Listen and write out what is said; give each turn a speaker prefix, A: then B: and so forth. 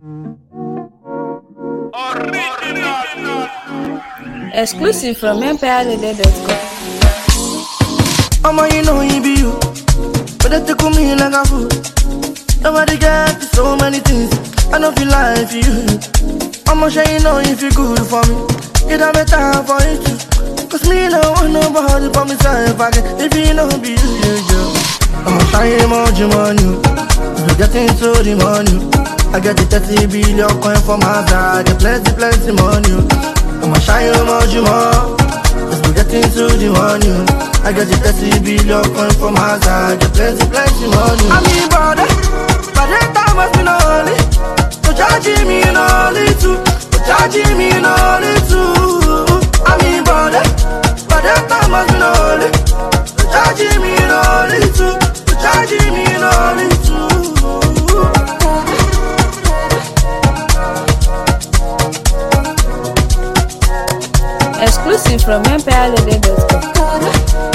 A: Exclusive from empirelele.com.
B: Mama, you know he be you, but they take me like a fool. Nobody got so many things, I don't feel like for you. I'ma sure you know if you good for me, it a better for you too. Cause me no want nobody for myself again, if you know be you. I'ma shine more money, we get into the money. I get the 30 billion coin for my side, get plenty money. I'ma shine more, we get into the money. I get the 30 billion coin for my side, get plenty money. I mean brother, but that time must be lonely. So charging me lonely too, so charging me lonely too. I mean brother, but that time must be lonely. So charging me lonely too, so charging me lonely too.
A: Exclusive from empirelele.com.